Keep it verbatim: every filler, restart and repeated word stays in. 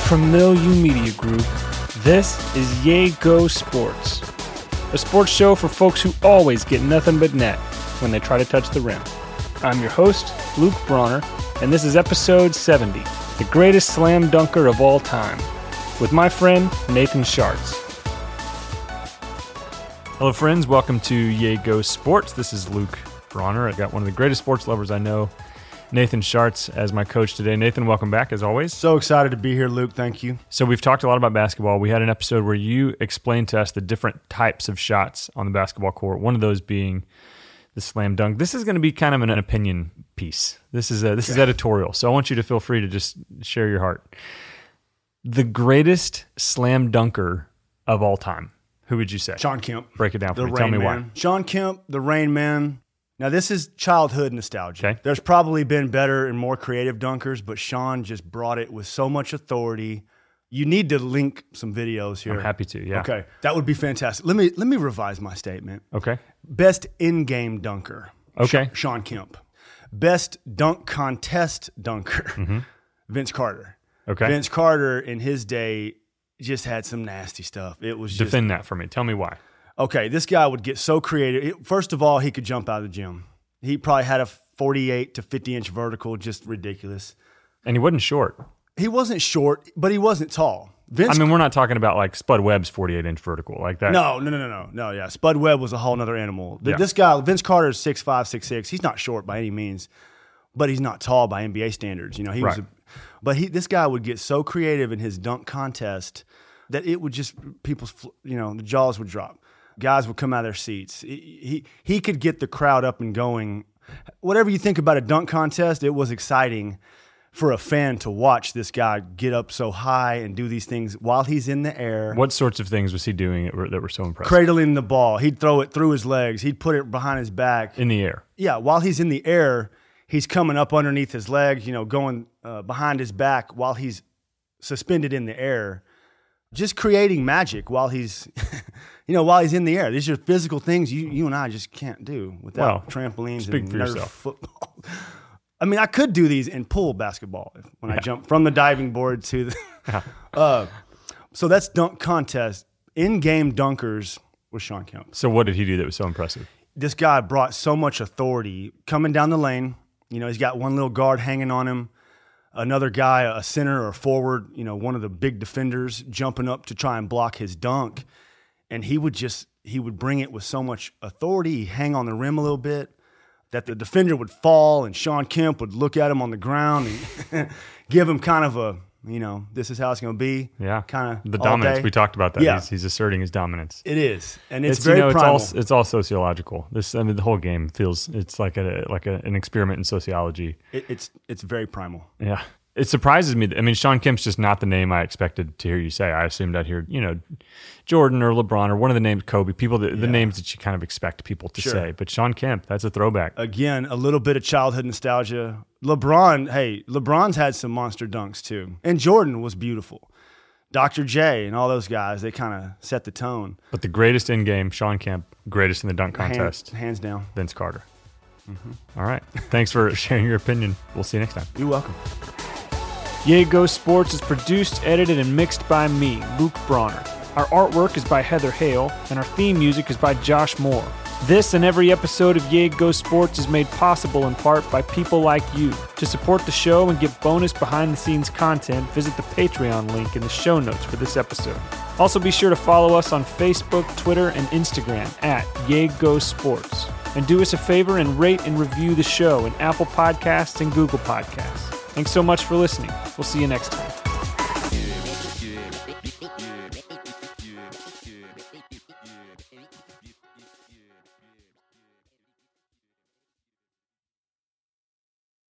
from Milieu Media Group, this is Yay Go Sports, a sports show for folks who always get nothing but net when they try to touch the rim. I'm your host, Luke Bronner, and this is episode seventy, the greatest slam dunker of all time, with my friend Nathan Schartz. Hello friends, welcome to Yay Go Sports. This is Luke Bronner. I've got one of the greatest sports lovers I know, Nathan Schartz, as my coach today. Nathan, welcome back as always. So excited to be here, Luke. Thank you. So we've talked a lot about basketball. We had an episode where you explained to us the different types of shots on the basketball court, one of those being the slam dunk. This is going to be kind of an opinion piece. This is a, this is editorial, so I want you to feel free to just share your heart. The greatest slam dunker of all time, who would you say? Shawn Kemp. Break it down for the me. Rain Tell me Man. why. Shawn Kemp, the Rain Man. Now, this is childhood nostalgia. Okay. There's probably been better and more creative dunkers, but Shawn just brought it with so much authority. You need to link some videos here. I'm happy to, yeah. Okay, that would be fantastic. Let me let me revise my statement. Okay. Best in-game dunker. Okay. Sh- Shawn Kemp. Best dunk contest dunker. Mm-hmm. Vince Carter. Okay. Vince Carter in his day just had some nasty stuff. It was just Defend that for me. Tell me why. Okay, this guy would get so creative. First of all, he could jump out of the gym. He probably had a forty-eight to fifty inch vertical, just ridiculous. And he wasn't short. He wasn't short, but he wasn't tall. Vince, I mean, we're not talking about like Spud Webb's forty-eight inch vertical like that. no, no, no, no, no, no. Yeah, Spud Webb was a whole other animal. Yeah. This guy, Vince Carter, is six five, six six. He's not short by any means, but he's not tall by N B A standards. You know, he Right. was. A, but he, this guy would get so creative in his dunk contest that it would just people's, you know, the jaws would drop. Guys would come out of their seats. He, he he could get the crowd up and going. Whatever you think about a dunk contest, it was exciting for a fan to watch this guy get up so high and do these things while he's in the air. What sorts of things was he doing that were, that were so impressive? Cradling the ball. He'd throw it through his legs. He'd put it behind his back. In the air. Yeah, while he's in the air, he's coming up underneath his legs, you know, going uh, behind his back while he's suspended in the air. Just creating magic while he's, you know, while he's in the air. These are physical things you you and I just can't do without Well, trampolines speak and for Nerf yourself. football. I mean, I could do these in pool basketball when Yeah. I jump from the diving board to the. uh, so that's dunk contest. In-game dunkers with Shawn Kemp. So what did he do that was so impressive? This guy brought so much authority coming down the lane. You know, he's got one little guard hanging on him. Another guy, a center or forward, you know, one of the big defenders jumping up to try and block his dunk. And he would just, he would bring it with so much authority. He'd hang on the rim a little bit that the defender would fall and Shawn Kemp would look at him on the ground and give him kind of a, you know, this is how it's going to be. Yeah. Kind of The dominance. day. We talked about that. Yeah. He's, he's asserting his dominance. It is. And it's, It's, very you know, primal. it's all it's all sociological. This I mean the whole game feels it's like a like a, an experiment in sociology. It, it's, it's very primal. Yeah. It surprises me. I mean, Shawn Kemp's just not the name I expected to hear you say. I assumed I'd hear, you know, Jordan or LeBron or one of the names, Kobe, people, that, the Yeah. names that you kind of expect people to Sure. say. But Shawn Kemp, that's a throwback. Again, a little bit of childhood nostalgia. LeBron, hey, LeBron's had some monster dunks too. And Jordan was beautiful. Doctor J and all those guys, they kind of set the tone. But the greatest in game, Shawn Kemp, greatest in the dunk contest, Hand, hands down. Vince Carter. Mm-hmm. All right. Thanks for sharing your opinion. We'll see you next time. You're welcome. Yay Go Sports is produced, edited, and mixed by me, Luke Bronner. Our artwork is by Heather Hale, and our theme music is by Josh Moore. This and every episode of Yay Go Sports is made possible in part by people like you. To support the show and get bonus behind-the-scenes content, visit the Patreon link in the show notes for this episode. Also be sure to follow us on Facebook, Twitter, and Instagram at Yay Go Sports. And do us a favor and rate and review the show in Apple Podcasts and Google Podcasts. Thanks so much for listening. We'll see you next time.